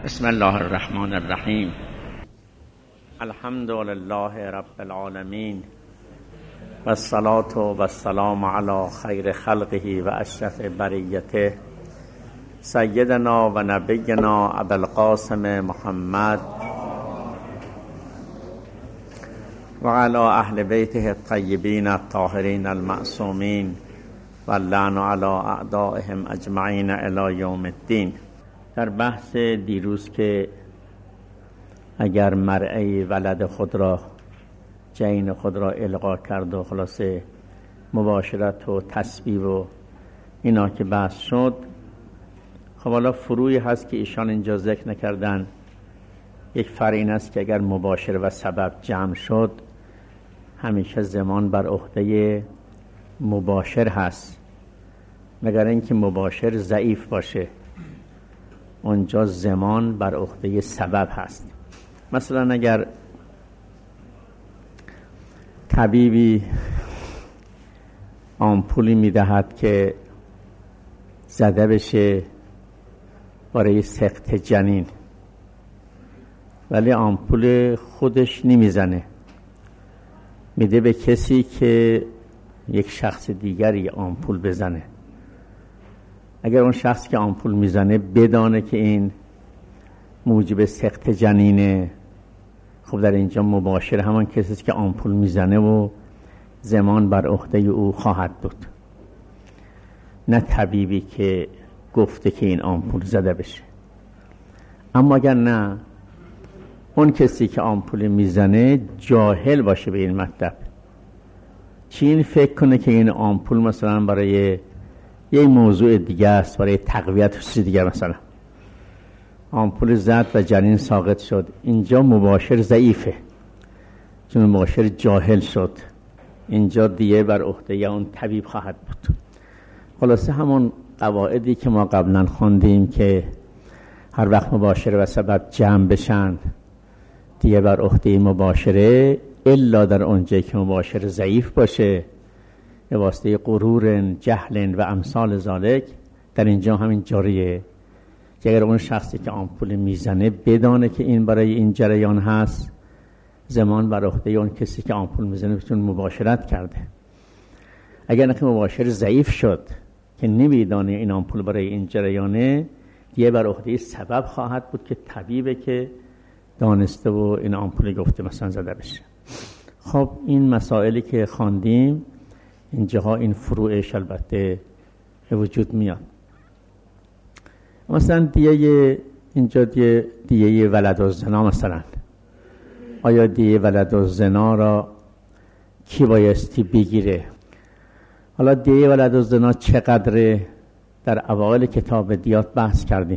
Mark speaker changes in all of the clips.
Speaker 1: بسم الله الرحمن الرحیم. الحمد لله رب العالمین و الصلاة و السلام علی خیر خلقه و اشرف بریته سیدنا و نبینا ابوالقاسم محمد و علی اهل بیته الطیبین الطاهرین المعصومین و اللعن علی اعدائهم اجمعین الی یوم الدین. در بحث دیروز که اگر مرعی ولد خود را جنین خود را القا کرد و خلاصه مباشرت و تسبیح و اینا که بحث شد، خب حالا فروعی هست که ایشان اینجا ذکر نکردن. یک فرع این است که اگر مباشر و سبب جمع شد همیشه زمان بر عهده مباشر هست، مگر اینکه مباشر ضعیف باشه اونجا زمان بر عهده سبب هست. مثلا اگر طبیبی آمپولی میدهد که زده بشه برای سقط جنین، ولی آمپول خودش نمیزنه، میده به کسی که یک شخص دیگری آمپول بزنه. اگر اون شخص که آمپول میزنه بدانه که این موجب سقط جنینه، خب در اینجا مباشر همان کسی است که آمپول میزنه و زمان بر عهده او خواهد بود، نه طبیبی که گفته که این آمپول زده بشه. اما اگر نه، اون کسی که آمپول میزنه جاهل باشه به این مطلب، چی این فکر کنه که این آمپول مثلا برای یه موضوع دیگه است، برای تقویت چیز دیگه، مثلا آمپول زد و جنین ساقط شد، اینجا مباشر ضعیفه چون مباشر جاهل شد، اینجا دیگه بر عهده یا اون طبیب خواهد بود. خلاصه همون قواعدی که ما قبلا خوندیم که هر وقت مباشر و سبب جمع بشن دیگه بر عهده مباشره، الا در اونجایی که مباشر ضعیف باشه به واسطه غرور، جهل و امثال ذالک، در اینجا همین جاریه که اگر اون شخصی که آمپول میزنه بدانه که این برای این جریان هست، زمان بر عهده اون کسی که آمپول میزنه چون مباشرت کرده. اگر نه که مباشر ضعیف شد که نمیدانه این آمپول برای این جریانه، دیگه بر عهده سبب خواهد بود که طبیبه که دانسته و این آمپول گفته مثلا زده بشه. خب این مسائلی که خواندیم اینجاها این فروعش البته به وجود میاد. مثلا دیه اینجا دیه ولد الزنا، مثلا آیا دیه ولد الزنا را کی بایستی بگیره؟ حالا دیه ولد الزنا چقدره در اوائل کتاب دیات بحث کردیم.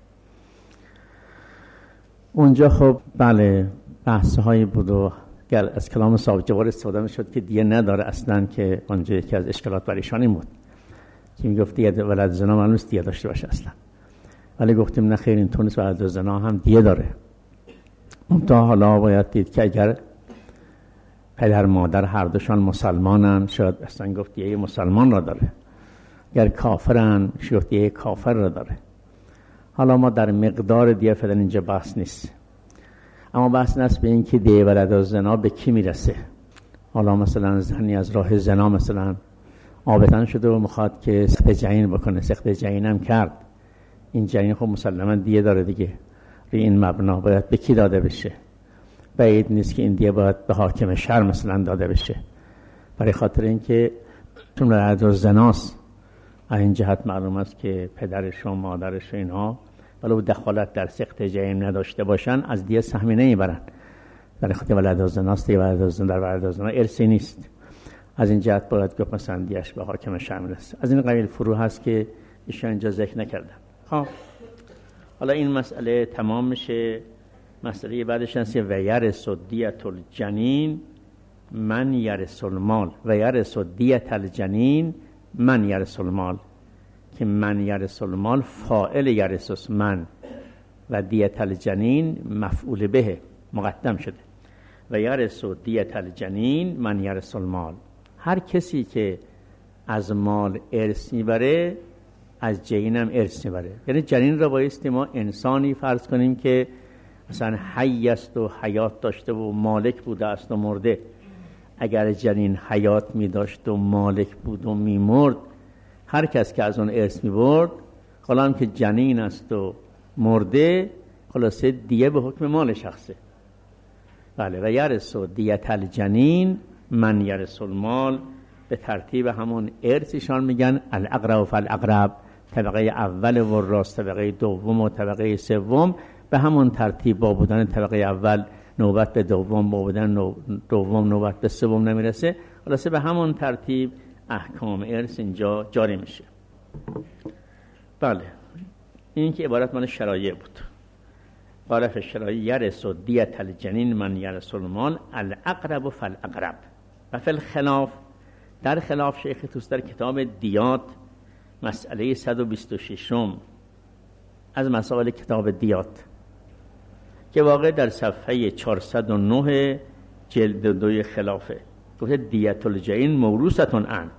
Speaker 1: اونجا خب بله بحث هایی بود و از کلام صاحب جوار استفاده میشد که دیه نداره اصلا، که اونجا یکی از اشکالات برایشان این بود که میگفت دیه ولد زنا معلوم است دیه داشته باشه اصلا، ولی گفتیم نه خیر، این طور نیست، ولد زنا هم دیه داره. منتها حالا باید دید که اگر پدر مادر هر دوشان مسلمانن شاید اصلا گفت دیه مسلمان را داره، اگر کافرن شاید دیه کافر را داره. حالا ما در مقدار دیه فعلا اینجا بحث نیست، اما بحث نست به این که دیه ولد الزنا به کی میرسه. حالا مثلا زنی از راه زنا مثلا آبتن شده و میخواد که سقط جنین بکنه، سقط جنین هم کرد، این جنین خب مسلما دیه داره دیگه، روی این مبنا باید به کی داده بشه؟ بعید نیست که این دیه باید به حاکم شهر مثلا داده بشه، برای خاطر اینکه چون ولد الزناست، از این جهت معلوم است که پدرش و مادرش و اینها ولو دخالت در سقط جنین نداشته باشن از دیه سهمی نمیبرن، برای خاطر ولد الزناست. دیه ولد الزنا در ولد الزنا ارثی نیست، از این جهت باید گفت مثلا دیهش به حاکم شهر میرسه. از این قبیل فروع هست که ایشان اینجا ذکر نکردن. خب حالا این مسئله تمام میشه. مسئله بعدش هست و یرث دیت الجنین من یرث المال و یرث دیت الجنین من یرث المال، که من یرث المال فاعل یرث من و دیت الجنین مفعول به مقدم شده و یرث دیت الجنین من یرث المال. هر کسی که از مال ارث میبره از جنین هم ارث میبره. یعنی جنین را بایستی ما انسانی فرض کنیم که مثلا حی است و حیات داشته و مالک بوده است و مرده. اگر جنین حیات می داشت و مالک بود و می مرد، هر کس که از اون ارث می برد، حالا هم که جنین است و مرده، خلاصه دیه به حکم مال شخصه. بله. و یرث دیت الجنین من یرث المال، به ترتیب همون ارثشان میگن الاقرب فالاقرب، طبقه اول وراث، طبقه دوم و طبقه سوم. به همون ترتیب با بودن طبقه اول نوبت به دوم، با بودن دوم نوبت به سوم نمیرسه. خلاصه به همون ترتیب احکام ارث اینجا جاری میشه. بله. این که عبارت مال شرایع بود. قال فی الشرایع یرث دیت الجنین من یرث المال الاقرب فالاقرب. و فی الخلاف، در خلاف شیخ طوسی در کتاب دیات مسئله 126 از مسائل کتاب دیات که واقع در صفحه 409 جلد 2 خلافه، گفته دیت الجنین موروثتون عن،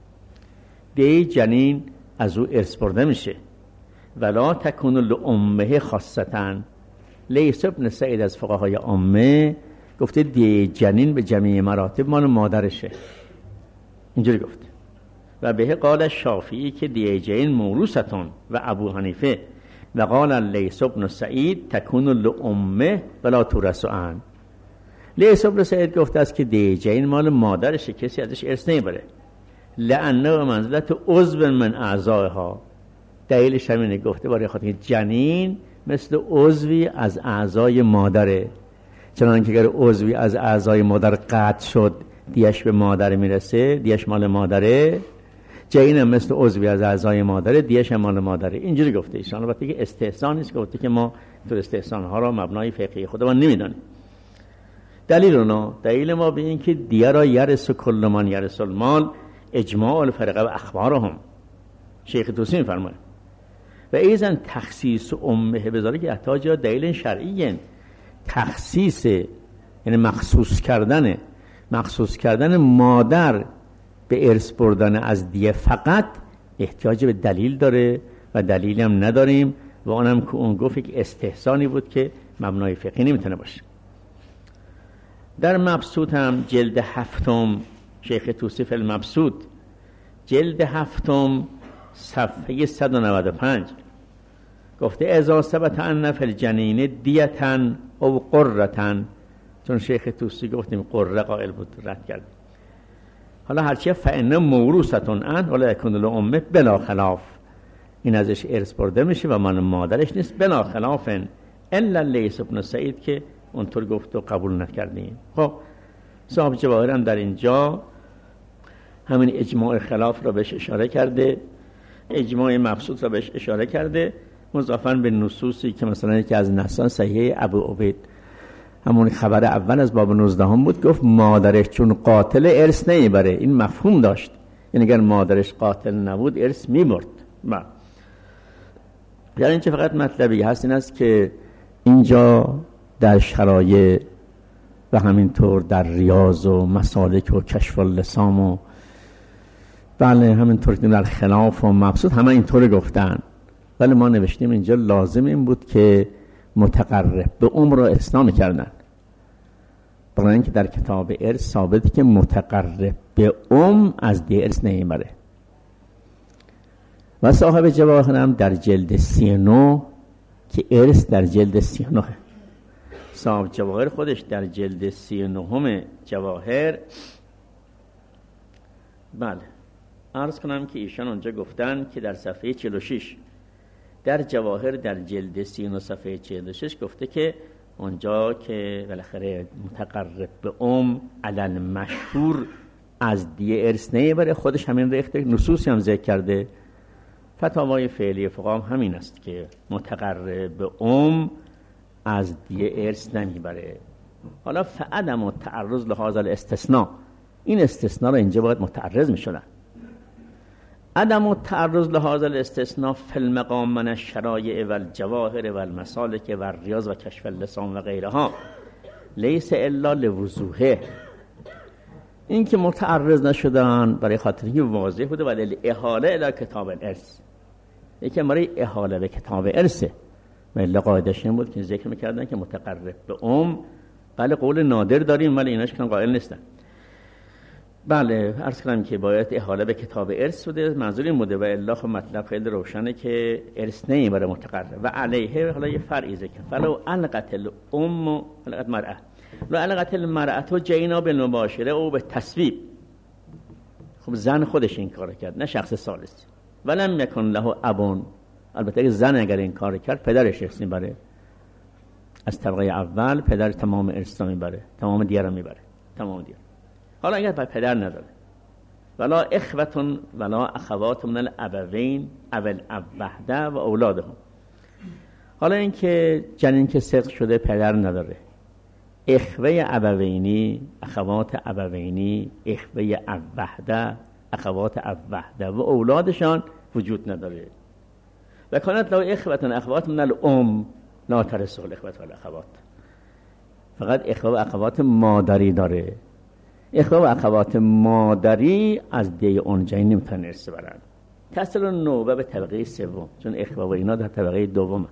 Speaker 1: دی جنین از او ارث برده میشه. ولا تکون لامه خاصتا. لیث ابن سعید از فقهای عامه گفته دی جنین به جمیع مراتب مال مادرشه، اینجوری گفته. و به قال شافعی که دی جنین موروثتون و ابو حنیفه و قال لیث ابن سعید تکون لامه ولا تورث عن. لیث ابن سعید گفته است که دی جنین مال مادرشه، کسی ازش ارث نمیبره. لانه و منزلت عضو من اعضائها. دلیلش همینه، گفته برای خاطر جنین مثل عضوی از اعضای مادره، چنانکه اگر عضوی از اعضای مادر قطع شد دیش به مادر میرسه، دیش مال مادره. جنین هم مثل عضوی از اعضای مادره، دیش هم مال مادره. اینجوری گفته ایشان. البته که استحسان نیست، گفته که ما تو استحسان ها را مبنای فقهی خودمان نمیدانیم. دلیل ما به این که دیه را یرث کل من یرث المال اجماع الفرقه و اخبارهم. شیخ طوسی میفرماید و ایزن تخصیص امه بذاره که احتاج دلیل شرعی. تخصیص یعنی مخصوص کردن مادر به ارث بردن از دیه فقط احتیاج به دلیل داره و دلیلی هم نداریم و اونم که اون گفت که استحسانی بود که مبنای فقهی نمیتونه باشه. در مبسوط هم جلد 7 شیخ طوسی فی المبسوط جلد 7 صفحه 195 گفته اذا ثبت ان فی الجنین دیتن او قرتن، چون شیخ طوسی گفتیم قره قائل بود رد کرد. حالا هرچی فإن موروثتون ان ولا یکون لامه بلا خلاف، این ازش ارث برده میشه و من مادرش نیست بلا خلاف الا لیث ابن سعید که اونطور گفت و قبول نکردیم. خب صاحب جواهر هم در اینجا همین اجماع خلاف را بهش اشاره کرده، اجماع مبسوط را بهش اشاره کرده، مضافاً به نصوصی که مثلا یکی از نسان صحیح ابو عبید همون خبر اول از باب 19 هم بود، گفت مادرش چون قاتل ارث نمیبره. این مفهوم داشت، یعنی اگر مادرش قاتل نبود ارث میبرد. یعنی این چه فقط مطلبی هست این است که اینجا در شرایع و همینطور در ریاض و مسالک و کشف اللسان و بله همینطور که در خلاف و مبسوط همه اینطور گفتن، ولی ما نوشتیم اینجا لازم این بود که متقرب به را ارث کردن، برای اینکه در کتاب ارث ثابته که متقرب به از دی ارث نمیبره. و صاحب جواهر هم در جلد 39 که ارث در جلد 39 صاحب جواهر خودش در جلد 39 جواهر بله عرض کنم که ایشان اونجا گفتن که در صفحه 46 در جواهر در جلد 39 صفحه 46 گفته که اونجا که بالاخره متقرب به علل مشهور از دیه ارث نمیبره، خودش همین ریخته، نصوصی هم ذکر کرده. فتاوای فعلی فقها همین است که متقرب به از دیه ارث نمیبره. حالا فعدم تعرض لهذا الاستثناء، این استثناء را اینجا باید متعرض میشدن. عدم التعرض لهذا الاستثناء فی المقام من الشرایع و الجواهر و المسالک و الریاض و کشف اللسان و غیرها لیس الا لوضوحه. این که متعرض نشدن برای خاطر اینکه واضح بوده ولی احاله الی کتاب الارث، یکی برای احاله به کتاب ارثه. ولی قاعدش این بود که ذکر میکردن که متقرب به بله قول نادر داریم ولی ایناش که قائل نیستن. بله عرض کردم که باید احاله به کتاب ارث بوده، منظور این بوده و الا خب مطلب خیلی روشنه که ارث نمیبره متقرب. و علیه حالا یه فرعی ذکر فلو علقت الام و علقت مرأه لو علقت المرأه و جینا بالمباشره او به تصویب. خب زن خودش این کار کرد نه شخص ثالث. ولم یکن له ابون، البته که زن اگر این کار کرد پدرش ارث میبره از طبقه اول، پدر تمام ارث میبره، تمام دیگه رو میبره، تمام دیگه. حالا اگر پدر نداره ولا اخوة ولا اخوات من الابوین او الاب وحده و اولادهم. حالا این که جنین که صدق شده پدر نداره، اخوه ابوینی، اخوات ابوینی، اخوه اب وحده، اخوات اب وحده و اولادشان وجود نداره. و کانت لو اخوة اخوات من الام لا ترث الاخوة والاخوات. فقط اخوه و اخوات مادری داره. اخوه و اخوات مادری از دی اون جنین نمیتونن ارث برن. تصل نوبه به طبقه سوم، چون اخوه و اینا در طبقه دومن.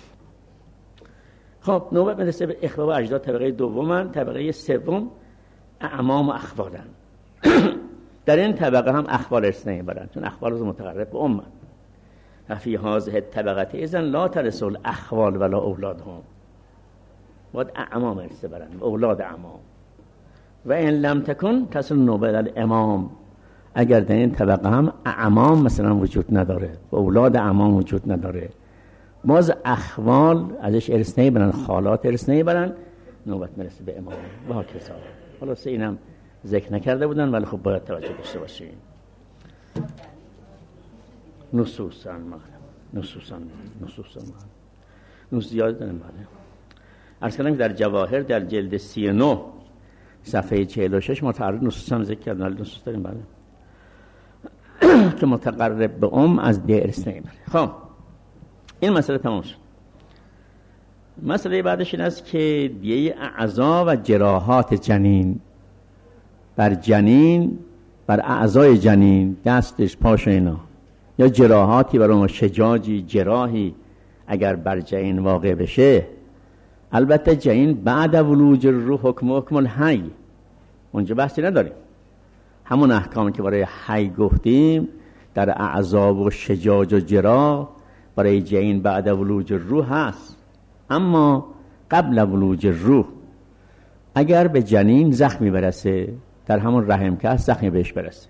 Speaker 1: خب نوبه میرسه به اخوه و اجداد طبقه دومن. طبقه سوم اعمام و اخوالن. در این طبقه هم اخوال ارث نمیبرن چون اخوال از متقرب به امن. فی هذه طبقه اذن لا ترث الاخوال ولا اولادهم. باید اعمام ارث برن، اولاد اعمام. و این لم تکن تصل نوبه الامام. اگر در این طبقه هم اعمام مثلا وجود نداره و اولاد اعمام وجود نداره، باز اخوال ازش ارث نمیبرن، خالات ارث نمیبرن، نوبت میرسه به امام و هاکذا. خلاص اینم ذکر نکرده بودن ولی خب باید توجه داشته باشیم. نصوصا نصوص زیاد داریم. بله عرض کردم که در جواهر در جلد 39 صفحه 46 متعرض نصوص هم ذکر کردن. نصوص داریم بله که متقرب به از دی ارث نمیبره. خب این مسئله تمام شد. مسئله بعدش این است که دیه اعضا و جراحات جنین بر جنین، بر اعضای جنین، دستش، پاش اینا، یا جراحاتی بر اون شجاجی جراحی اگر بر جنین واقع بشه، البته جنین بعد ولوج الروح حکم الحی، اونجا بحثی نداریم. همون احکامی که برای حی گفتیم در اعضا و شجاج و جراح برای جنین بعد ولوج الروح هست. اما قبل ولوج الروح اگر به جنین زخمی برسه، در همون رحم که هست زخمی بهش برسه،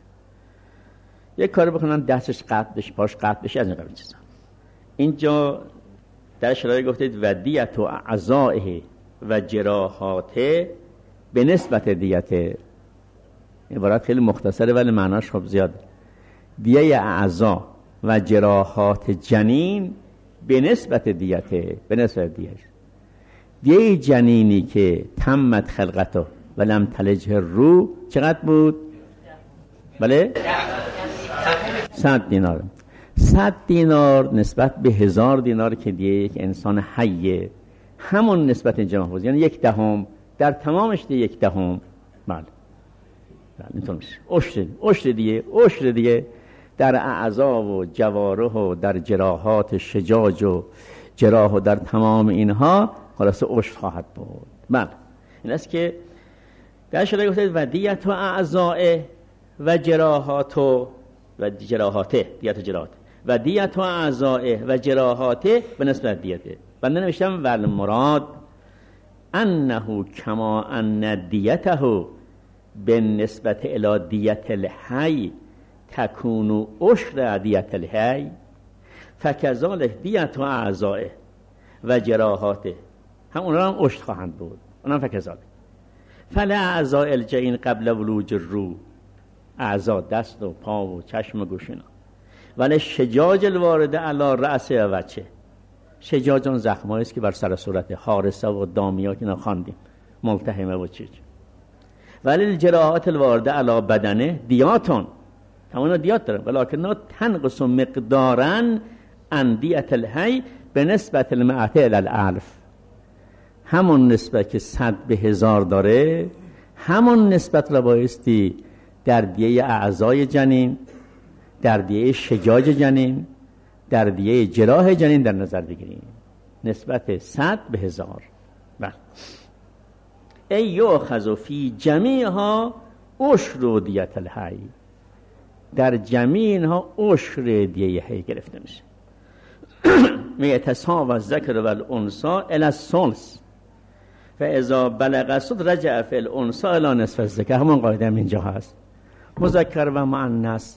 Speaker 1: یک کاری بکنن دستش قطع بشه، پاش قطع بشه، از این قبیل چیزا. اینجا در شرایط گفتید و دیت و اعضائه و جراحاته به نسبت دیت. عبارت خیلی مختصره ولی معناش خب زیاد. دیه اعضا و جراحات جنین به نسبت دیته، به نسبت دیش. دیه جنینی که تمت خلقته و لم تلجه رو چقدر بود؟ بله؟ 100 دینار. 100 دینار نسبت به 1000 دینار که دیه یک انسان حیه، همون نسبت اینجا محفوظ، یعنی 1/10 در تمامش دیه 1/10. بله اینطور میشه. عشر دیگه در اعضا و جوارح و در جراحات شجاج و جراح و در تمام اینها خلاص عشر خواهد بود. بله این است که در شده گفتید و دیت و اعضاء و جراحات و جراحاته، دیت و جراحات و دیت و اعضاء و جراحاته به نسبت دیته. بنده نوشتم والمراد انه کما ان دیته به نسبت الی دیت الحی تکونو عشر دیت الحی فکذالک دیت و اعضاء و جراحاته هم اونا هم عشر خواهند بود. اونا هم فکذالک فلا اعضاء الجنین قبل ولوج الروح، اعضا دست و پا و چشم و گوش اینا، ولی شجاج الوارده علی رأس و وجه، شجاج اون زخمایی است که بر سر صورت، حارسه و دامیا که اینا خواندیم، ملتحمه و چیز. ولی الجراحات الوارده علی بدنه دیاتون، همونا دیات دارن ولکن تنقص مقدارا عن دیت الحی به نسبت المعته الی الالف. همون نسبت که 100 به 1000 داره، همون نسبت را بایستی در دیه اعضای جنین، در دیه شجاج جنین، در دیه جراح جنین در نظر بگیریم، نسبت 100 به 1000. بله. ای یؤخذ فی جمیعها عشر دیت الحی، در جمیع اینها عشر دیه حی گرفته میشه. میتساوی الذکر و الانثی الی الثلث فاذا بلغ الثلث رجع فی الانثی الی نصف الذکر. همون قاعده هم اینجا هست، مذکر و مؤنث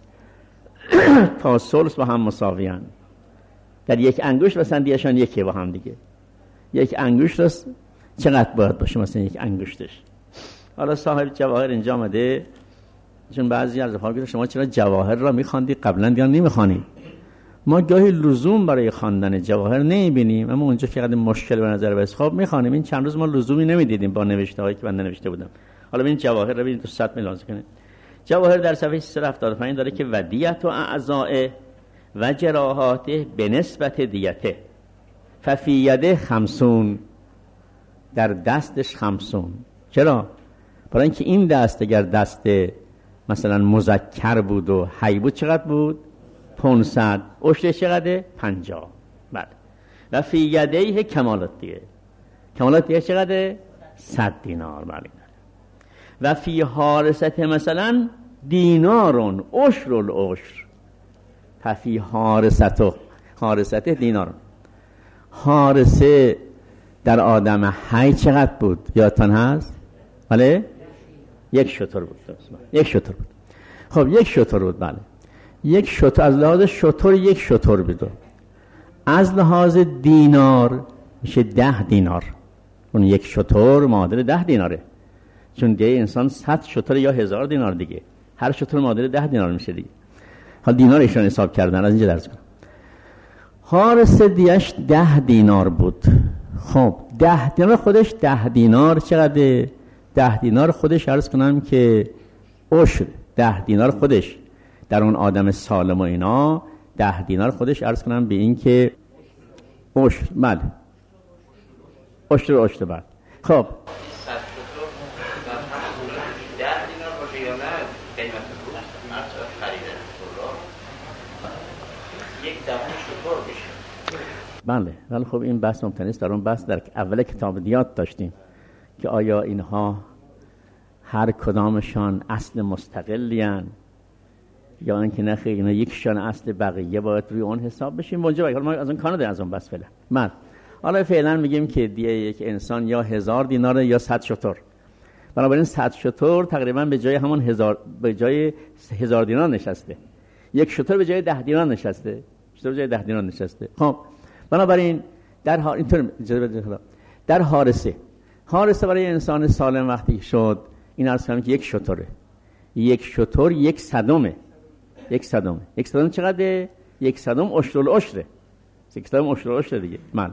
Speaker 1: تا ثلث با هم مساویان. در یک انگشت مثلا دیشان یکی با هم دیگه، یک انگشت راست چقدر باید باشه مثلا یک انگشتش. حالا صاحب جواهر اینجا آمده، چون بعضی از رفقا گفتن شما چرا جواهر را میخواندید قبلا یا نمیخوانید؟ ما گاهی لزوم برای خواندن جواهر نمیبینیم، اما اونجا که قدر مشکل به نظر برسه خب میخوانیم. این چند روز ما لزومی نمیدیدیم با نوشته هایی که بنده نوشته بودم. حالا ببین جواهر رو ببینید تو 100 میلانز کنه. جواهر در صفحه 375 داره که ودیت و اعضاء و جراحاته به نسبت دیته ففی یده 50، در دستش 50. چرا؟ برای اینکه این دست اگر دست مثلا مذکر بود و حی بود چقدر بود؟ 500. عشرش چقدره؟ 50. بله. و فی یدیه کمالات دیگه، کمالات دیگه چقدره؟ 100 دینار. بله. و فی حارسته مثلا دینارون عشر العشر ففی حارسته دینارون. حارسه در آدم حی چقدر بود؟ یادتان هست؟ بله؟ یک شتر بود. یک شتر بود. خب یک شتر بود. بله. یک شتر از لحاظ شتر یک شتر بود. از لحاظ دینار میشه 10 دینار. اون یک شتر معادل 10 دیناره، چون دیگه انسان 100 شتر یا 1000 دینار دیگه، هر شتر معادل 10 دینار میشه دیگه. حالا دینار ایشون حساب کردن، از اینجا درس کنم. حارس دیش 10 دینار بود. خب 10 دینار خودش 10 دینار چقدره؟ 10 دینار خودش عرض کنم که عشر 10 دینار خودش در اون آدم سالم و اینا 10 دینار خودش عرض کنم به این که عشر. بله عشر. بله. خب بله. ولی خب این بحث ممکن است در اون بحث در اول کتاب دیات داشتیم که آیا اینها هر کدامشان اصل مستقلیان یا اینکه نه خیر اینا یکشان اصل بقیه باید روی اون حساب بشیم اونجا. حالا ما از اون کانادا از اون بحث فعلا. من حالا فعلا میگیم که دیگه یک انسان یا 1000 دینار یا 100 شتر. بنابراین 100 شتر تقریبا به جای همون 1000 به جای 1000 دینار نشسته، یک شتر به جای 10 دینار نشسته، شتر به جای 10 دینار نشسته. خب بنابراین در حارسه برای انسان سالم وقتی شد این عرض کنم که یک شتره، یک شتر یک صدمه. یک صدم چقدره؟ یک صدم عشر العشره. یک صدم عشر العشره دیگه. من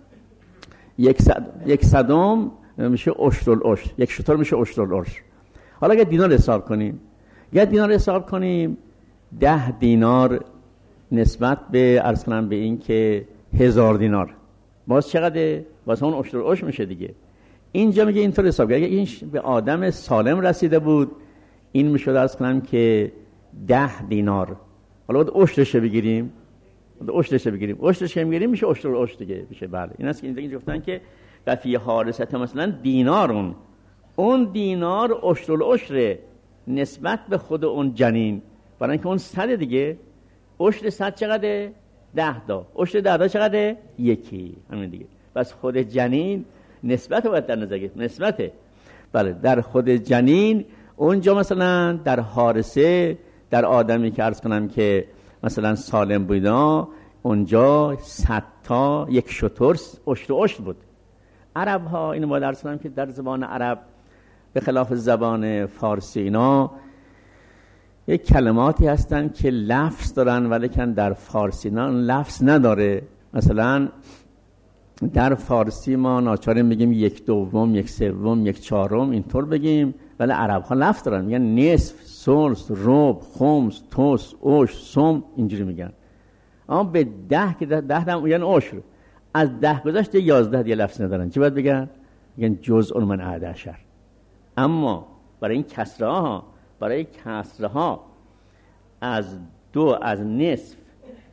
Speaker 1: یک صدم میشه عشر العشر، یک شتر میشه عشر العشر. حالا اگه دینار حساب کنیم 10 دینار نسبت به عرض کنم به این که 1000 دینار باز چقدره؟ باز اون عشر العشر میشه دیگه. اینجا میگه اینطور حساب کنید اگه این به آدم سالم رسیده بود این میشد عرض کنم که 10 دینار. حالا باید عشرش بگیریم، عشرش میگیریم میشه عشر العشر دیگه میشه. بله این است که اینجا گفتن که فی حارسته مثلا دینارون، اون دینار عشر العشر نسبت به خود اون جنین، برای اینکه اون 100 دیگه. عشر 100 چقدره؟ 10 تا. عشر 10 تا چقدره؟ یکی. همین دیگه. بس خود جنین نسبت باید در نظر گرفت. نسبته. بله در خود جنین اونجا مثلا در حارسه در آدمی که عرض کنم که مثلا سالم بودا اونجا 100 تا یک شتر عشر بود. عرب ها اینو باید عرض کنم که در زبان عرب به خلاف زبان فارسی اینا یک کلماتی هستن که لفظ دارن ولیکن در فارسی نه لفظ نداره. مثلا در فارسی ما ناچاریم بگیم 1/2 1/3 1/4 اینطور بگیم، ولی عرب ها لفظ دارن میگن نصف، ثلث، ربع، خمس، تس، عشر، سم اینجوری میگن. اما به 10 که 10 هم میگن عشر، از 10 گذشته 11 دیگه لفظ ندارن. چی باید بگن؟ میگن جزء من 11. اما برای این کسره ها از 2 از نصف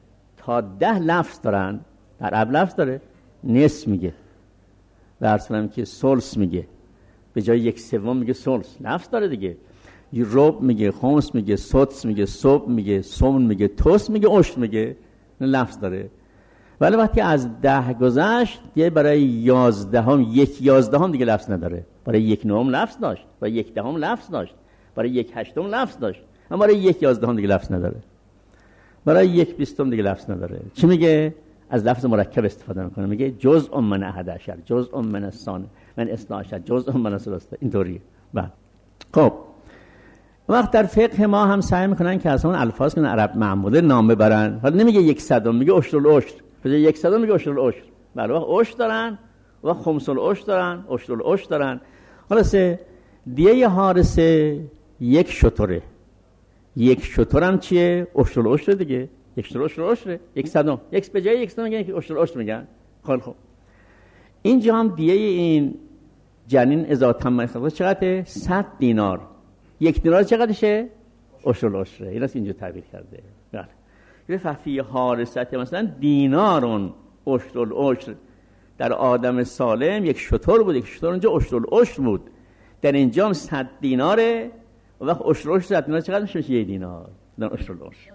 Speaker 1: تا 10 لفظ دارن. در عرب لفظ داره، نصف میگه و ارسلم که ثلث میگه، به جای 1/3 میگه ثلث. لفظ داره دیگه. ربع میگه، خمس میگه، سدس میگه، سبع میگه، سمن میگه، توس میگه، عشر میگه. لفظ داره. ولی وقتی از 10 گذشت دیگه برای 11 1/11 دیگه لفظ نداره. برای 1/9 لفظ داشت، برای 1/10 لفظ داشت، برای 1/8 لفظ داشت، اما برای 1/11 دیگه لفظ نداره. برای 1/20 دیگه لفظ نداره. چی میگه؟ از لفظ مرکب استفاده میکنه. میگه جزء من 11، جزء من الثاني، من 12، جزء من الثالث. اینطوریه. بعد خب وقت در فقه ما هم سعی میکنن که از اون الفاظ که عرب معموله نام ببرن. حالا نمیگه 100، میگه عشر. به جای 100 میگه عشر. بله، وقت عشر دارن و خمس العشر دارن، عشر دارن. حالا دیه حارسه 1 شتره. 1 شتر هم چیه؟ عشر دیگه. 1 شتر عشر، 100. یک به جای 100 میگن که عشر میگن. خب اینجا هم دیه این جنین اذا تم خلقه چقدره؟ 100 دینار. 1 دینار چقدرشه؟ عشر. این است اینجا تعبیر کرده. بله. ففی حارست مثلا دینارون عشر. در آدم سالم 1 شتر بود. 1 شتر اونجا عشر بود. در اینجا هم 100 دیناره. و وقت عشر 100 دینار چقدر میشه؟ 1 دینار. در عشر.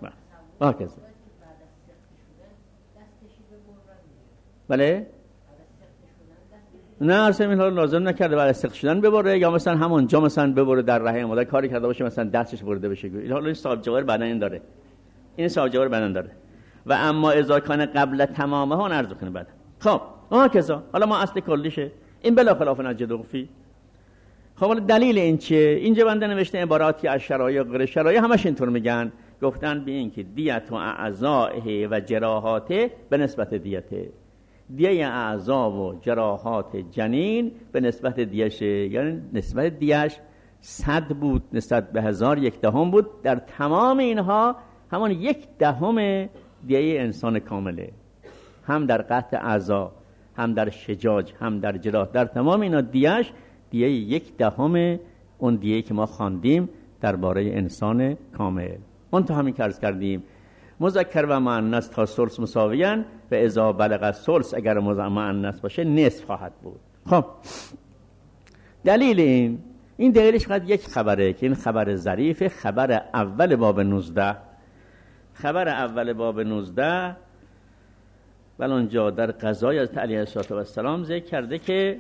Speaker 1: بله؟ نه اصلا این حال لازم نکرده برای سخت شدن ببره، یا مثلا همونجا مثلا ببره در رحم مادر کاری کرده باشه مثلا دستش برده بشه. این حالا این صاحب جواهر بدن داره. این صاحب جواهر بدن داره. و اما اذا کان قبل تمامه ها نرز کنه بعد. خب کذا. حالا ما اصل کلیشه این بلا خلاف نجد فی. خب حالا دلیل این چیه؟ اینجا بنده نوشته عباراتی از شرایع غیر شرایع همش اینطور میگن. گفتن به این که دیت و اعضاء و جراحات به نسبت دیته. دیه اعضا و جراحات جنین به نسبت دیشه، یعنی نسبت دیش 100 بود نسبت به 1000 1/10 بود. در تمام اینها همان 1/10 دیه انسان کامله. هم در قطع اعضا، هم در شجاج، هم در جراح، در تمام اینا دیش دیه 1/10 اون دیه که ما خواندیم درباره انسان کامل. اون تا همین که عرض کردیم مذکر و مؤنث تا ثلث مساویان و اذا بلغ الثلث اگر مؤنث باشه نصف خواهد بود. خب دلیل این دلیلش فقط یک خبره که این خبر ظریف، خبر اول باب 19. خبر اول باب 19 اونجا در قضای حضرت علیه السلام ذکر کرده که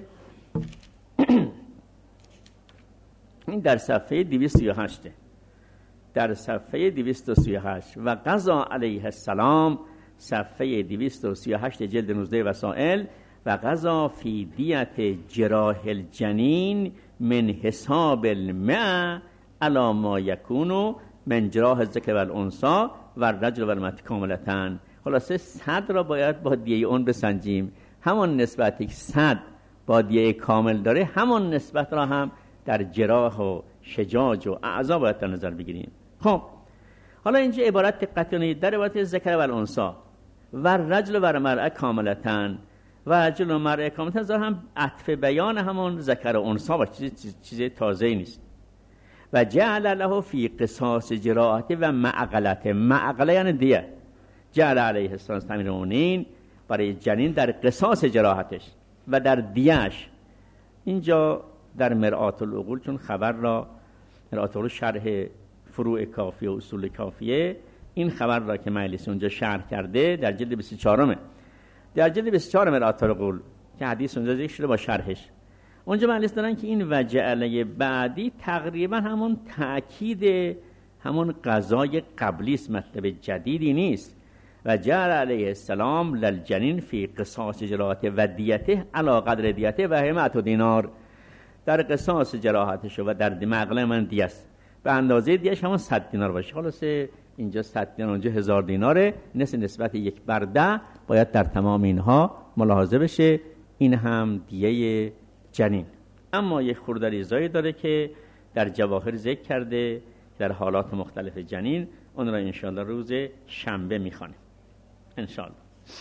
Speaker 1: این در صفحه 238 در صفحه 238 و قضا علیه السلام صفحه 238 جلد 19 وسائل و قضا فی دیت جراح الجنین من حساب الماء علی ما یکونو من جراح الذکر والانثی و الرجل والمرأة کاملتن. خلاصه 100 را باید با دیه اون بسنجیم. همون نسبتی که 100 با دیه کامل داره همون نسبت را هم در جراح و شجاج و اعضا باید در نظر بگیریم. خب حالا اینجا عبارت دقت کنید در عبارت ذکر و الانثی و الرجل و المرأة کاملتن و رجل و مرأة کاملتن ظاهر هم عطف بیان همون ذکر و انثی و چیز تازه‌ای نیست. و جعل له فی قصاص جراحت و معقله یعنی دیه. جعل علیه السلام امیر المؤمنین برای جنین در قصاص جراحتش و در دیهش. اینجا در مرآت العقول چون خبر را مرآت العقول شرح فروع کافیه و اصول کافیه این خبر را که مجلس اونجا شرح کرده در جلد 24 در جلد 24 مرآت العقول که حدیث اونجا ذکر شده با شرحش. اونجا مجلس دارن که این وجعله بعدی تقریبا همون تأکید همون قضای قبلی است، مطلب جدیدی نیست. و جعل علیه السلام للجنین فی قصاص جراحت و دیته علی قدر دیته و همه 100 دینار. در قصاص جراحتش و در مقله من دیه است به اندازه دیش همون 100 دینار باشه. خلاصه اینجا 100 دینار اونجا 1000 دیناره. نسبت 1/10 باید در تمام اینها ملاحظه بشه. این هم دیه جنین. اما یک خورده ریزایی داره که در جواهر ذکر کرده در حالات مختلف جنین. اون را انشاءالله روز شنبه میخوانیم انشاءالله.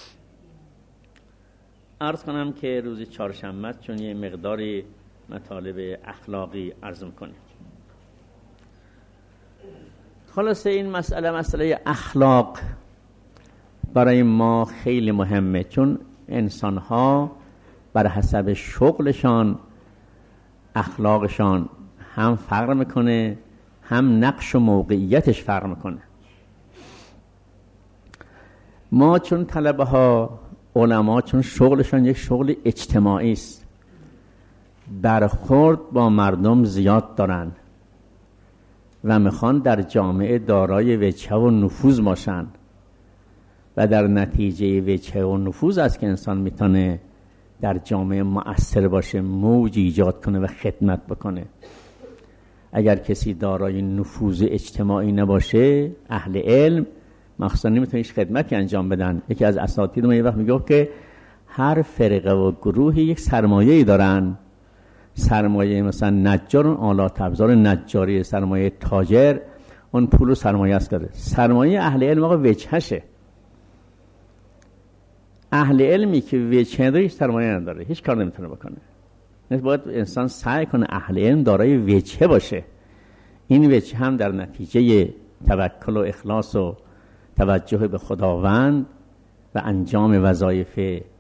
Speaker 1: عرض کنم که روز چهارشنبه چون یه مقداری مطالب اخلاقی عرض میکنیم. خلاصه این مسئله اخلاق برای ما خیلی مهمه، چون انسان‌ها بر حسب شغلشان اخلاقشان هم فرق میکنه، هم نقش و موقعیتش فرق میکنه. ما چون طلبه ها، علما چون شغلشان یک شغل اجتماعی است، برخورد با مردم زیاد دارن و میخوان در جامعه دارای وجهه و نفوذ باشن و در نتیجه وجهه و نفوذ است که انسان میتونه در جامعه مؤثر باشه، موج ایجاد کنه و خدمت بکنه. اگر کسی دارای نفوذ اجتماعی نباشه، اهل علم مخصوصا نمیتونه هیچ خدمتی انجام بدن. یکی از اساتید ما یه وقت میگه که هر فرقه و گروهی یک سرمایه‌ای دارن. سرمایه مثلا نجار اون آلات ابزار نجاری، سرمایه تاجر اون پول و سرمایه است داره. سرمایه اهل علم آقا وجهشه. اهل علمی که وجه نداره هیچ سرمایه نداره، هیچ کار نمیتونه بکنه. باید انسان سعی کنه اهل علم دارای وجهه باشه. این وجه هم در نتیجه توکل و اخلاص و توجه به خداوند و انجام وظایف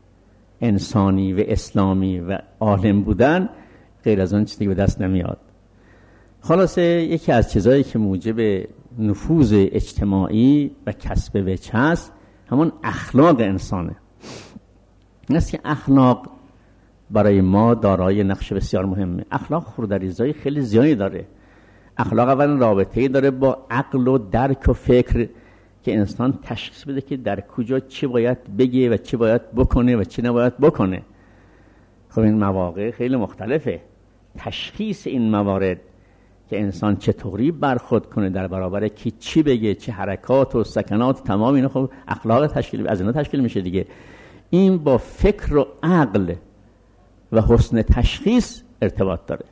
Speaker 1: انسانی و اسلامی و عالم بودن، غیر از اون چیزی به دست نمیاد. خلاصه یکی از چیزایی که موجب نفوذ اجتماعی و کسب وجه است همون اخلاق انسانه. این است که اخلاق برای ما دارای نقش بسیار مهمه. اخلاق خودآریزی خیلی زیادی داره. اخلاق اولا رابطه‌ای داره با عقل و درک و فکر که انسان تشخیص بده که در کجا چی باید بگه و چی باید بکنه و چی نباید بکنه. خب این مواقع خیلی مختلفه. تشخیص این موارد که انسان چطوری برخورد کنه در برابر کی چی بگه، چه حرکات و سکنات، تمام اینا خب اخلاق از اینا تشکیل میشه دیگه. این با فکر و عقل و حسن تشخیص ارتباط داره.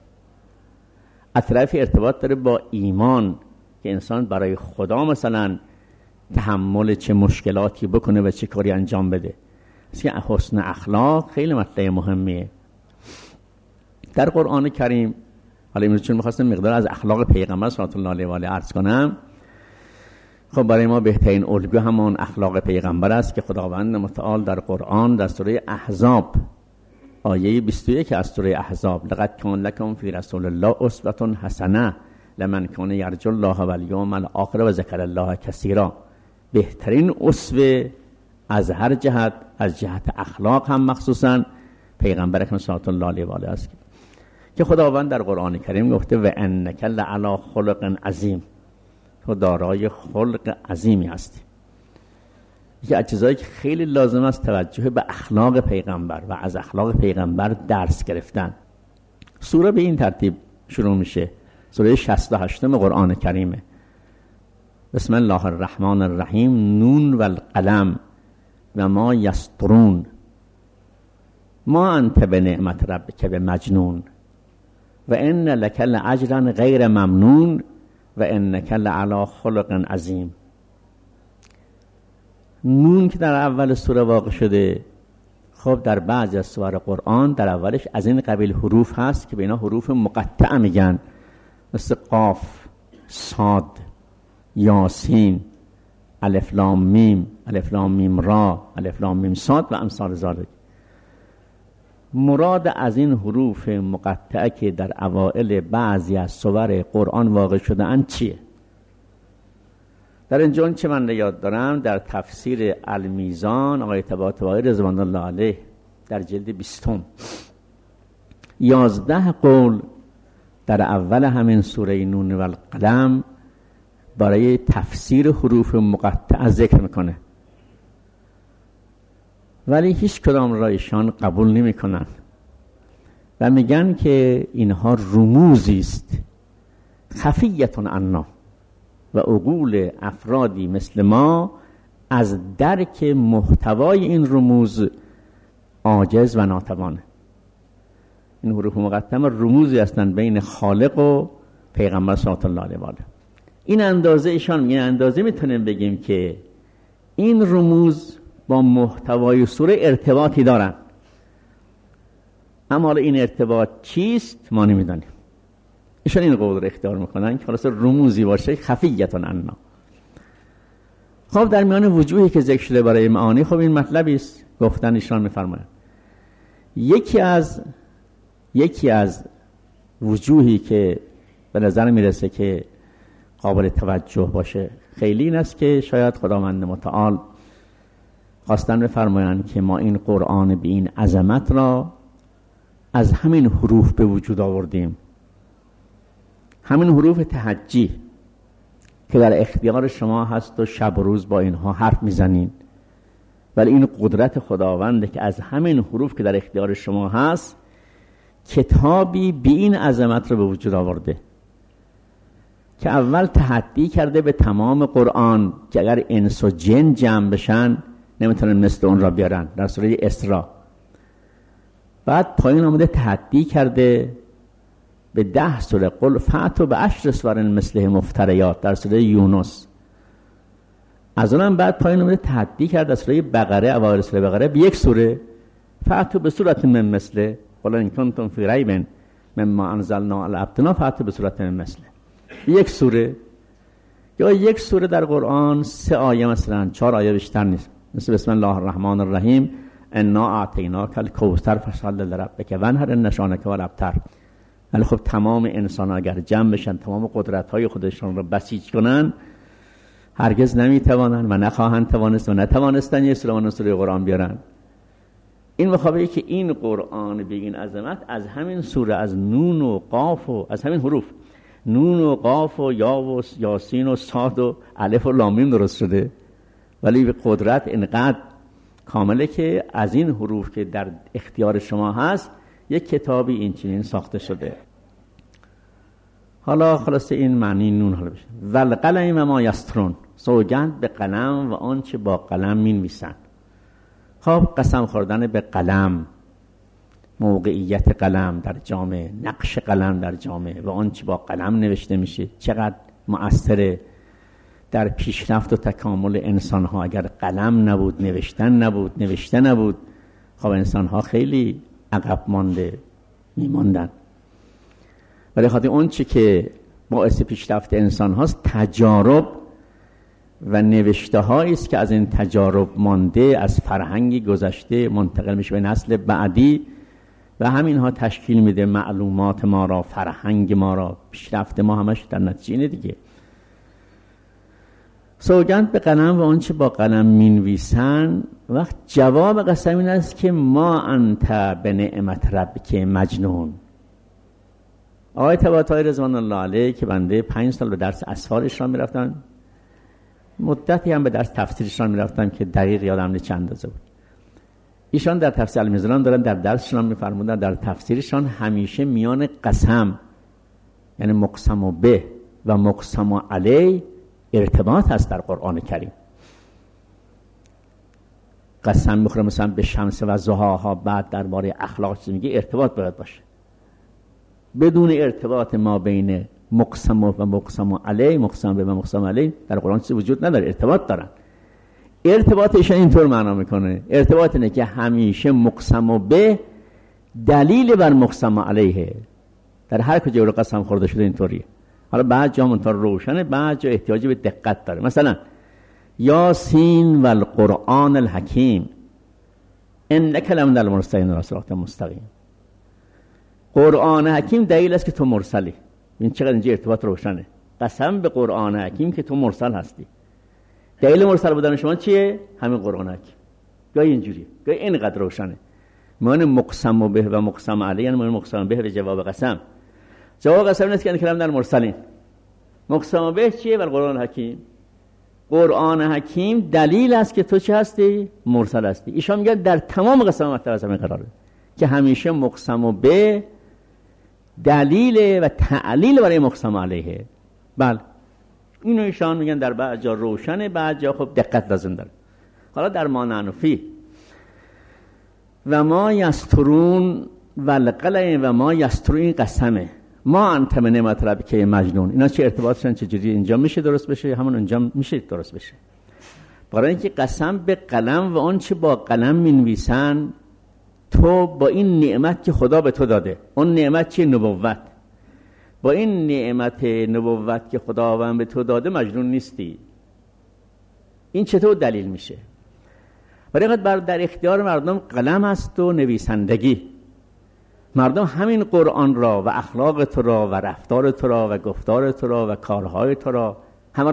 Speaker 1: از طرفی ارتباط داره با ایمان که انسان برای خدا مثلا تحمل چه مشکلاتی بکنه و چه کاری انجام بده. که حسن اخلاق خیلی مطلب مهمیه. در قرآن کریم، حالا امروز چون می‌خواستم مقدار از اخلاق پیغمبر صلی الله علیه و آله عرض کنم، خب برای ما بهترین الگو همان اخلاق پیغمبر است که خداوند متعال در قرآن در سوره احزاب آیه 21 از سوره احزاب لقد کان لکم فی رسول الله اسوة حسنه لمن کان یرجو الله والیوم الاخر و ذکر الله کثیرا. بهترین اسوه از هر جهت، از جهت اخلاق هم مخصوصا پیغمبر اکرم صلی الله علیه و آله است که خداوند در قرآن کریم گفته و انک لعلی خلق عظیم، تو دارای خلق عظیمی هستی. یکی از چیزایی که خیلی لازم است توجه به اخلاق پیغمبر و از اخلاق پیغمبر درس گرفتن. سوره به این ترتیب شروع میشه، سوره 68 قرآن کریمه. بسم الله الرحمن الرحیم نون و القلم و ما یسطرون ما انت به نعمت ربک به مجنون و ان لک لاجرا غیر ممنون و انک لعلی خلق عظیم. نون که در اول سوره واقع شده، خب در بعضی از سور قرآن در اولش از این قبیل حروف هست که به اینا حروف مقطعه میگن، مثل قاف، صاد، یاسین، الف لام میم، الف لام میم را، الف لام میم صاد و امثال ذالک. مراد از این حروف مقطعه که در اوائل بعضی از سور قرآن واقع شده اند چیه؟ در اینجا چه من یاد دارم در تفسیر المیزان آقای طباطبایی رضوان الله علیه در جلد 20 11 قول در اول همین سوره نون و القلم برای تفسیر حروف مقطعه ذکر میکنه، ولی هیچ کدام را ایشان قبول نمی کنن و میگن که اینها رموزی است خفیتون عنا و عقول افرادی مثل ما از درک محتوای این رموز عاجز و ناتوانه. این حروف مقطعه رموزی هستند بین خالق و پیغمبر صلی الله علیه و آله. این اندازه ایشان میگن اندازه میتونیم بگیم که این رموز با محتوای سوره ارتباطی دارن، اما حالا این ارتباط چیست ما نمیدانیم. ایشان این قول رو اختیار میکنن که خلاص رموزی باشه خفیتون عنا. خب در میان وجوهی که ذکر شده برای معانی، خب این مطلبی است گفتن ایشان می‌فرمایند. یکی از وجوهی که به نظر میرسه که قابل توجه باشه خیلی این است که شاید خداوند متعال خواستن بفرمایند که ما این قرآن به این عظمت را از همین حروف به وجود آوردیم، همین حروف تهجی که در اختیار شما هست و شب و روز با اینها حرف میزنین، ولی این قدرت خداونده که از همین حروف که در اختیار شما هست کتابی به این عظمت رو به وجود آورده که اول تحدی کرده به تمام قرآن که اگر انس و جن جمع بشن نمیتونن مثل اون را بیارن، در سوره اسراء. بعد پایین آمده تحدی کرده به 10 سوره، قل فأتوا بعشر سور مثله مفتریات در سوره یونس. از اونم بعد پایین آمده تحدی کرده در سوره بقره، اوایل سوره بقره، به 1 سوره فأتوا بسورة من مثله قل ان کنتم فی ریب مما انزلنا علی عبدنا فأتوا بسورة من مثله. 1 سوره یا 1 سوره در قرآن 3 آیه، مثلا 4 آیه بیشتر نیست، مثل بسم الله الرحمن الرحیم انا اعطیناک الکوثر فصل لربک وانحر ان شانک هو الابتر. ولی خب تمام انسان اگر جمع بشن تمام قدرت‌های خودشون رو بسیج کنن هرگز نمیتوانن و نخواهند توانست و نتوانستن یه سوره قرآن بیارن. این مخابره که این قرآن به این عظمت از همین سوره، از نون و قاف و از همین حروف نون و قاف و یا و یاسین و صاد و الف و لام میم درست شده، ولی به قدرت اینقدر کامله که از این حروف که در اختیار شما هست یک کتابی این چنین ساخته شده. حالا خلاصه این معنی نون حالا بشه. والقلم و ما یسطرون، سوگند به قلم و آنچه با قلم می‌نویسند. خب قسم خوردن به قلم، موقعیت قلم در جامعه، نقش قلم در جامعه و آنچه با قلم نوشته میشه چقدر مؤثره در پیشرفت و تکامل انسان ها. اگر قلم نبود، نوشته نبود، خب انسان ها خیلی عقب مانده میماندن. ولی خاطر اون چی که باعث پیشرفت انسان هاست تجارب و نوشته هایی است که از این تجارب مانده، از فرهنگی گذشته منتقل میشه به نسل بعدی و همین ها تشکیل میده معلومات ما را، فرهنگ ما را، پیشرفت ما همش در نتیجه اینه دیگه. سوگند به قلم و آنچه با قلم مینویسن. وقت جواب قسم این است که ما انت به نعمت ربک مجنون. آقای طباطبایی رضوان الله علیه که بنده 5 سال به درس اسفار ایشان میرفتن، مدتی هم به درس تفسیرشان میرفتم که دقیق یادم نیست چند اندازه بود. ایشان در تفسیر المیزان دارن در درسشان میفرمودن در تفسیرشان همیشه میان قسم یعنی مقسم به و مقسم علیه ارتباط هست در قرآن کریم. قسم میخوره مثلا به شمس و ضحاها، بعد درباره اخلاق میگه ارتباط باید باشه. بدون ارتباط ما بین مقسم و مقسم علیه، مقسم به و مقسم علیه در قرآن چیزی وجود نداره. ارتباط دارن. ارتباطش اینطور معنا میکنه، ارتباط اینه که همیشه مقسم به دلیل بر مقسم علیه در هر کجا رو قسم خورده شده اینطوریه. حالا بعد جا منطور روشنه، بعد جا احتیاجی به دقت داره. مثلا یاسین و القرآن الحکیم انک لمن المرسلین علی صراط مستقیم. قرآن حکیم دلیل است که تو مرسلی. این چقدر اینجا ارتباط روشنه. قسم به قرآن حکیم که تو مرسل هستی. دلیل مرسل بودن شما چیه؟ همین قرآن حکیم. گاهی اینجوری، گاهی اینقدر روشنه. میان مقسم به و مقسم علیه، یعنی میان مقسم به به جواب قسم. جواب قسم نیست که کلام در مرسلین. مقسم به چیه؟ بر قرآن حکیم. قرآن حکیم دلیل است که تو چه هستی؟ مرسل هستی. ایشان میگن در تمام قسم مطلب از همین قراره که همیشه مقسم به دلیل و تعلیل برای مقسم علیه. بله اینو ایشان میگن در بعض جا روشنه، بعض جا خب دقت لازم داره. حالا در ما نعنفی و ما یسترون و القلم و ما یسترون قسمه ما انت من نعمت ربک مجنون. اینا چه ارتباطشن؟ چجوری اینجا میشه درست بشه، همون اونجا میشه درست بشه؟ برای اینکه قسم به قلم و آن چه با قلم مینویسن، تو با این نعمت که خدا به تو داده، اون نعمت چه؟ نبوت. با این نعمت نبوت که خداوند به تو داده مجنون نیستی. این چطور دلیل میشه؟ برای در اختیار مردم قلم است و نویسندگی. مردم همین قرآن را و اخلاق تو را و رفتار تو را و گفتار تو را و کارهای تو را همه را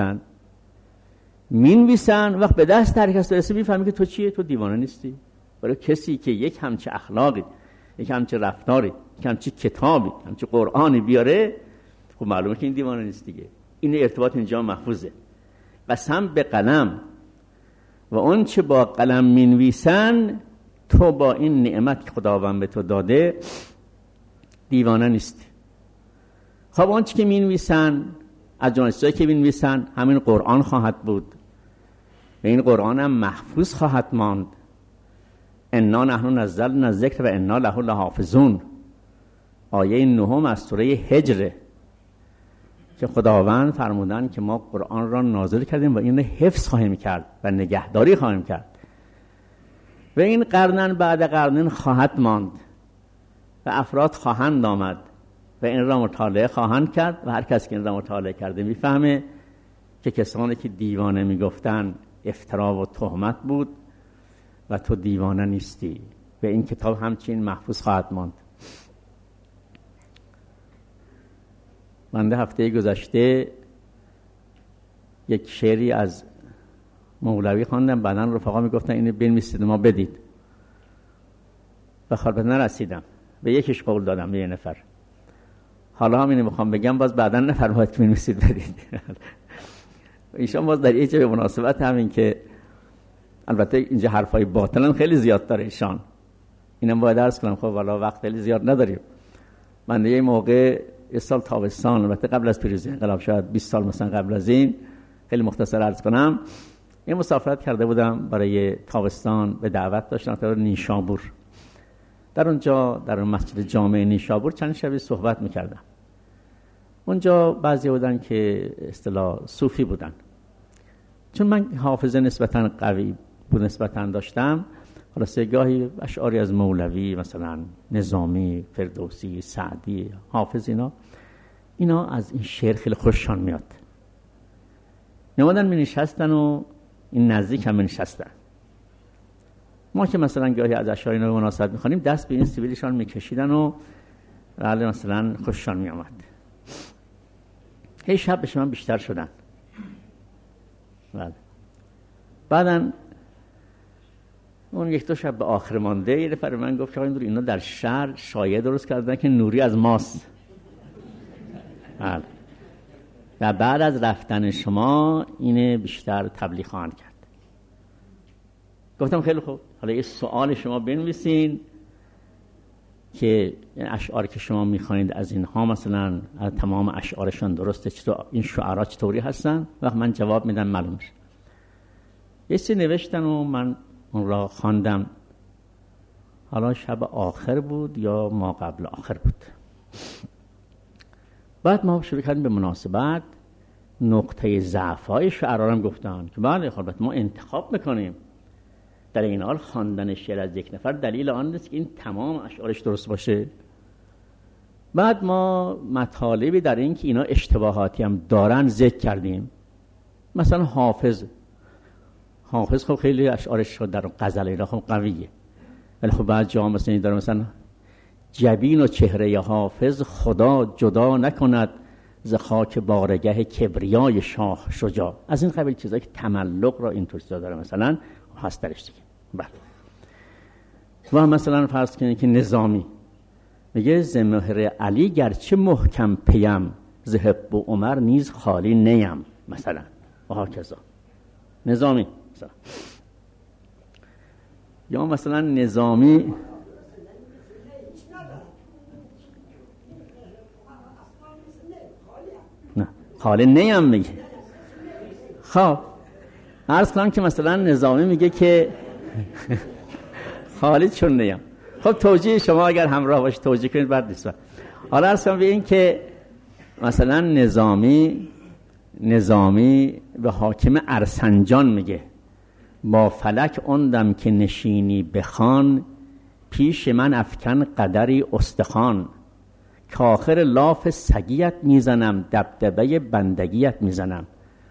Speaker 1: مینویسن. وقت به دست هر کس برسه میفهمی که تو چیه؟ تو دیوانه نیستی. برای کسی که یک همچه اخلاقی، یک همچه رفتاری، یک همچه کتابی، همچه قرآنی بیاره، خب معلومه که این دیوانه نیست دیگه. این ارتباط اینجا محفوظه. قسم به قلم و اون چه با قلم مینویسن، تو با این نعمت که خداوند به تو داده دیوانه نیستی. خب اون چه که مینویسن، از جانشایی که مینویسن، همین قرآن خواهد بود و این قرآن هم محفوظ خواهد ماند. انا نحن نزلنا الذکر و انا له لحافظون. آیه 9 از سوره هجر که خداوند فرمودن که ما قرآن را نازل کردیم و این را حفظ خواهیم کرد و نگهداری خواهیم کرد و این قرنن بعد قرنن خواهد ماند و افراد خواهند آمد و این را مطالعه خواهند کرد و هر کس که این را مطالعه کرده میفهمه که کسانی که دیوانه میگفتن افترا و تهمت بود و تو دیوانه نیستی و این کتاب همچنین محفوظ خواهد ماند. من هفته گذشته یک شعری از مولوی خواندم، بعداً رفقا میگفتن اینو بنویسید ما بدید و خالبت نرسیدم، به یکیش قول دادم به یه نفر. حالا هم اینو میخوام بگم، باز بعداً نفرمایید که بنویسید بدید. ایشان باز در یه به مناسبت همین که البته اینجا حرفای باطلن خیلی زیاد داره ایشان، اینم باید عرض کنم. خب والا وقت خیلی زیاد نداریم. من یه موقع یه سال تابستان، البته قبل از پیروزی انقلاب، شاید 20 سال مثلا قبل از این، خیلی مختصر عرض کنم، یه مسافرت کرده بودم برای تابستان، به دعوت داشتم تا نیشابور. در اونجا در مسجد جامع نیشابور چند شبی صحبت میکردم. اونجا بعضی بودن که اصطلاح صوفی بودن. چون من حافظه نسبتاً قوی بود نسبتاً داشتم، خلاصه گاهی اشعاری از مولوی مثلا نظامی، فردوسی، سعدی، حافظ اینا از این شعر خیلی خوششان میاد. نمادن می نشستن و این نزدیک هم می نشستن. ما که مثلا گاهی از اشعار اینا مناسبت میخوانیم، دست به این سیبیلشان میکشیدن و بله مثلا خوششان میامد. هی شب به شما بیشتر شدن. بله. بعدن اون یک دو شب به آخر مانده، یه نفر من گفت که اینا در شهر شایعه درست کردن که نوری از ماست. بله. و بعد از رفتن شما اینه بیشتر تبلیغ خواهند کرد. گفتم خیلی خوب، حالا یه سوال شما بنویسین که اشعار که شما میخوانید از اینها مثلا از تمام اشعارشان درسته، چطور این شعرا چطوری هستن، وقت من جواب میدم معلوم میشه. یه چیزی نوشتن و من اون را خواندم. حالا شب آخر بود یا ما قبل آخر بود. بعد ما شروع کردیم به مناسبت نقطه ضعف‌های شعرا هم گفتن که بله خب ما انتخاب میکنیم. در این حال خواندن شعر از یک نفر دلیل آن نیست که این تمام اشعارش درست باشه. بعد ما مطالبی در این که اینا اشتباهاتی هم دارن ذکر کردیم. مثلا حافظ خب خیلی اشعارش در غزل اینا خب قویه، ولی خب بعد جا مثلا داره مثلا جبین و چهره حافظ خدا جدا نکند ز خاک بارگه کبریای شاه شجاع. از این قبیل چیزایی که تملق را اینطور چیزا داره مثلا هست درش دیگه. بله. و مثلا فرض کنید که نظامی میگه ز مهر علی گرچه محکم پیم ز حب و عمر نیز خالی نیم مثلا و هاکذا. نظامی مثلا. یا مثلا نظامی نه خالی نیم میگه. خب عرض کنم که مثلا نظامی میگه که خالی چون نیم. خب توجیه شما اگر همراه باشه توجیه کنید بعد نیست. حالا عرض کنم به این که مثلا نظامی به حاکم ارسنجان میگه با فلک اندم که نشینی بخوان پیش من افکن قدری استخوان که آخر لاف سگیت میزنم دبدبه بندگیت میزنم.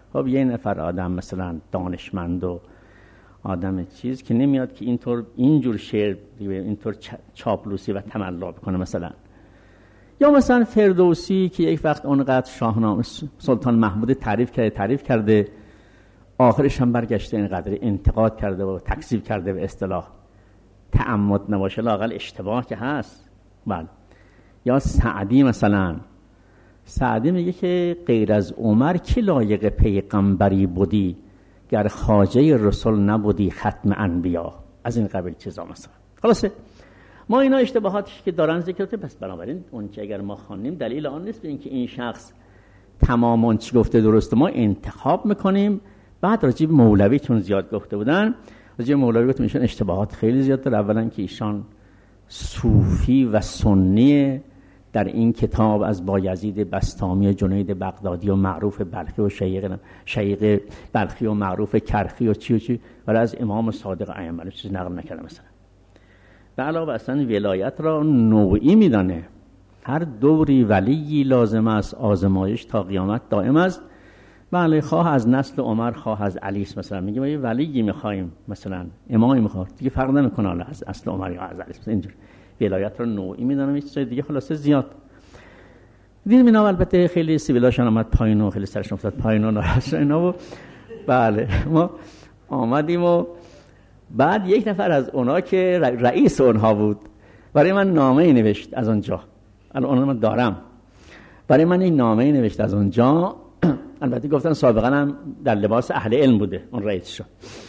Speaker 1: خب یه نفر آدم مثلا دانشمند و آدم چیز که نمیاد که اینجور شعر اینطور چاپلوسی و تملا بکنه مثلا. یا مثلا فردوسی که یک وقت اونقدر شاهنامه سلطان محمود تعریف کرده آخرش هم برگشته اینقدر انتقاد کرده و تکذیب کرده به اصطلاح تعمد نباشه لااقل اشتباه که هست. بله. یا سعدی مثلا، سعدی میگه که غیر از عمر کی لایق پیغمبری بودی گر خواجه رسول نبودی ختم انبیا، از این قبیل چیزا مثلا. خلاصه ما اینا اشتباهاتش که دارن ذکر کرده، پس بنابراین اون که اگر ما خوانیم دلیل آن نیست به اینکه این شخص تماما چی گفته درسته. ما انتخاب میکنیم. بعد راجع به مولوی چون زیاد گفته بودن، راجع به مولوی گفتم ایشان اشتباهات خیلی زیاد داره. اولا که ایشان صوفی و سنی در این کتاب از بایزید بسطامی و جنید بغدادی و معروف بلخی و شیق بلخی و معروف کرخی و چی ولی از امام صادق ائمه چیز نقل نکرده مثلا. به علاوه اصلا ولایت را نوعی میدانه، هر دوری ولی لازم است، آزمایش تا قیامت دائم است. بله، خواه از نسل عمر خواه از علی مثلا، میگه ما یه ولی میخوایم مثلا امامی میخواد دیگه، فرق نمیکنه حالا از اصل عمر یا از علی مثلا. اینجوری ولایت رو نوعی میدونم. یه چیز دیگه خلاصه زیاد دیدیم اینا. البته خیلی سیبیلاشون آمد پایین و خیلی سرشون افتاد پایین و ناراحت اینا. و بله ما آمدیم و بعد یک نفر از اونا که رئیس اونها بود برای من نامه‌ای نوشت از اونجا. الان من دارم. برای من این نامه‌ای نوشت از اونجا. البته گفتن سابقا هم در لباس اهل علم بوده اون رئیس شو.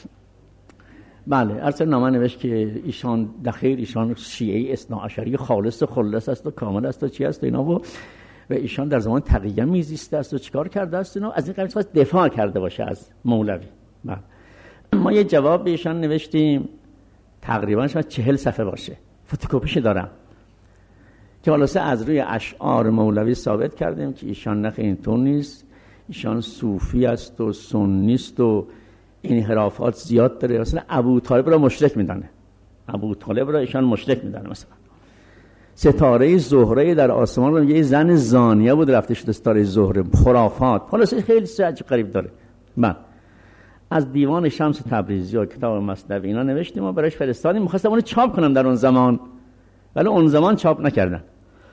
Speaker 1: بله، ارسل نامه نوشت که ایشان دخیر، ایشان شیعه اثناعشری خالص است و کامل است و چی است اینا و ایشان در زمان تقیه میزیسته است و چیکار کرده است اینا. از این قبیل خواست دفاع کرده باشه از مولوی. بله. ما یه جواب به ایشان نوشتیم تقریبا شاید 40 صفحه باشه، فتوکپیش دارم، که خلاصه از روی اشعار مولوی ثابت کردیم که ایشان نخ اینطور نیست، ایشان صوفی است و سنی است و انحرافات زیاد داره. مثلا ابو طالب را مشرک میدانه، ابو طالب را ایشان مشرک میدانه. مثلا ستاره زهره در آسمان رو یه زن زانیه بود رفته شده ستاره زهره، خرافات. خلاصه خیلی عجیب غریب داره. من از دیوان شمس تبریزی و کتاب مثنوی اینا نوشتیم و برایش فرستادیم. می‌خواستم اونو چاپ کنم در اون زمان، ولی اون زمان چاپ نکردن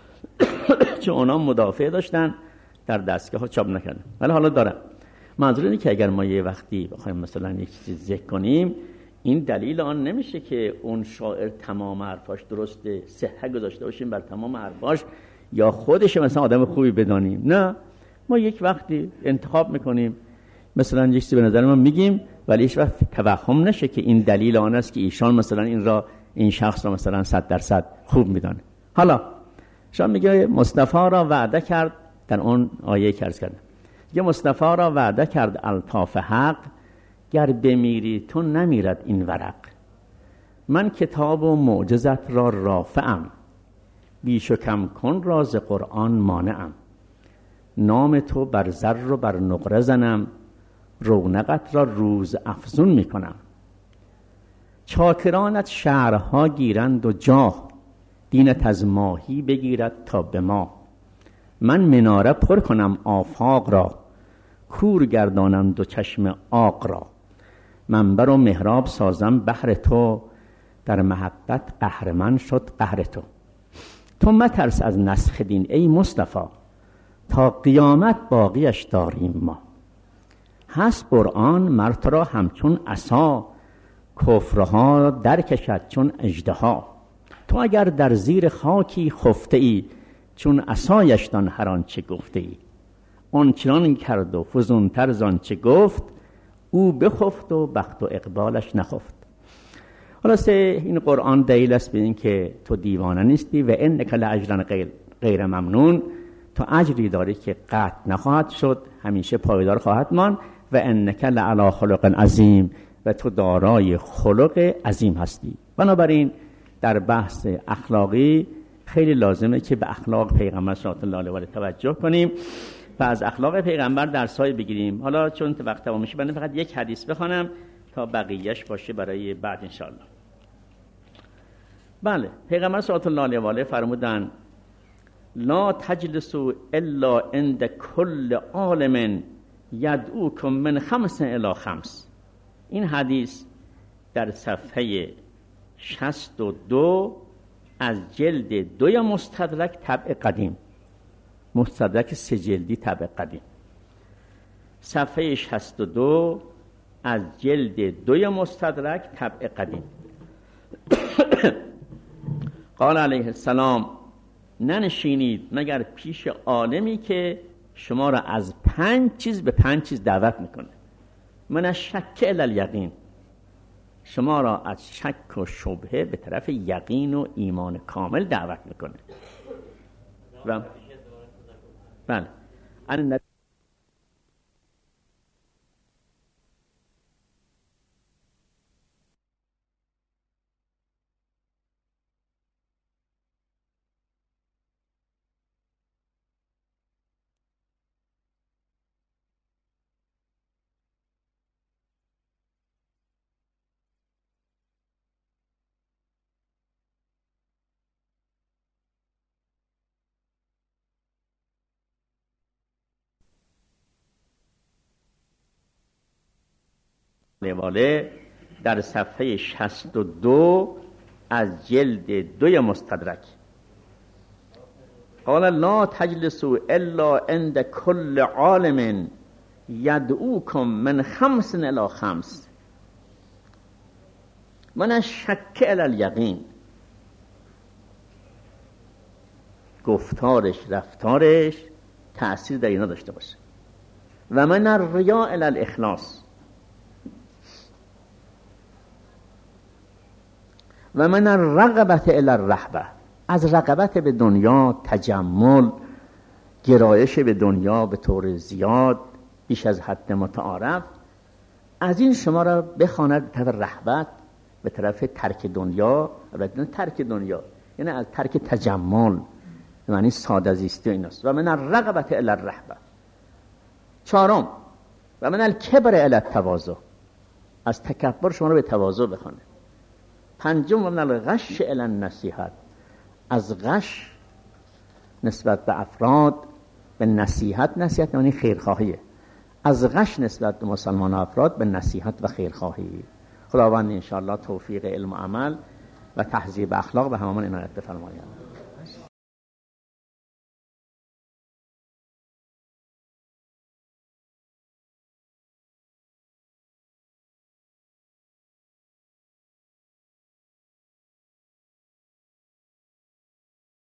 Speaker 1: چون اونا مدافع داشتن، در دستگاه ها چاپ نکردن. ولی حالا دارم. منظور اینه که اگر ما یه وقتی بخوایم مثلا یک چیز ذکر کنیم، این دلیل آن نمیشه که اون شاعر تمام حرفاش درسته، صحت گذاشته باشیم بر تمام حرفاش یا خودش مثلا آدم خوبی بدانیم. نه، ما یک وقتی انتخاب میکنیم مثلا یک چیزی به نظر ما میگیم، ولی هیچ وقت توهم نشه که این دلیل آن است که ایشان مثلا این شخص را مثلا 100% خوب میدانه. حالا شما میگه مصطفی را وعده کرد، در اون آیه که عرض کردم یه مصطفی را وعده کرد الطاف حق، گر بمیری تو نمیرد این ورق. من کتاب و معجزت را رافعم، بیش و کم کن راز قرآن مانعم. نام تو بر زر و بر نقره زنم، رونقت را روز افزون میکنم. چاکرانت شهرها گیرند و جاه، دینت از ماهی بگیرد تا به ما. من مناره پر کنم آفاق را، کور گردانم دو چشم آق را. منبر و محراب سازم بهر تو، در محبت قهرمان شد قهر تو. تو مترس از نسخ دین ای مصطفی، تا قیامت باقیش داریم ما. هست قرآن مرت را همچون عصا، کفرها در کشد چون اژدها. تو اگر در زیر خاکی خفته ای، چون عصایش دان هر آنچه گفته ای. آن چنان کرد و فزونتر زآنچه گفت، او بخفت و بخت و اقبالش نخفت. خلاصه این قرآن دلیل است به این که تو دیوانه نیستی و انک لاجرا غیر ممنون. تو اجری داری که قطع نخواهد شد، همیشه پایدار خواهد ماند. و انک لعلی خلق عظیم، و تو دارای خلق عظیم هستی. بنابراین در بحث اخلاقی خیلی لازمه که به اخلاق پیغمبر صلی الله علیه و آله توجه کنیم و از اخلاق پیغمبر درسای بگیریم. حالا چون وقت تمام میشه من فقط یک حدیث بخوانم تا بقیه‌اش باشه برای بعد ان شاء الله. بله، پیغمبر صلی الله علیه و آله فرمودن لا تجلسوا الا عند كل عالم یدعوکم من 5 الی 5. این حدیث در صفحه 62 از جلد 2 مستدرک طبع قدیم، مستدرک 3 جلدی طبع قدیم، صفحه 62 از جلد 2 مستدرک طبع قدیم. قال علیه السلام ننشینید مگر پیش عالمی که شما را از 5 چیز به 5 چیز دعوت میکنه. من الشک الی الیقین، شما را از شک و شبهه به طرف یقین و ایمان کامل دعوت میکنه. و بله واله در صفحه 62 از جلد 2 مستدرک. قال لا تجلسوا الا عند كل عالم يدعوكم من 5 الی 5 من الشک الی الیقین. گفتارش رفتارش تأثیر در اینا داشته باشه. و من الریا الی الاخلاص و من الرغبت الی الرهبه. از رغبت به دنیا، تجمل، گرایش به دنیا به طور زیاد بیش از حد متعارف، از این شما را بخواند به طرف رهبت، به طرف ترک دنیا. و ترک دنیا یعنی از ترک تجمل، یعنی ساده زیستی و ایناست. و من الرغبت الی الرهبه. 4 و من الکبر الی التواضع، از تکبر شما را به تواضع بخونه. 5 و من الغش الی النصیحت، از غش نسبت به افراد به نصیحت. نصیحت یعنی خیرخواهیه. از غش نسبت به مسلمان افراد به نصیحت و خیرخواهی. خداوند انشاءالله توفیق علم و عمل و تهذیب اخلاق به هممون عنایت بفرماید.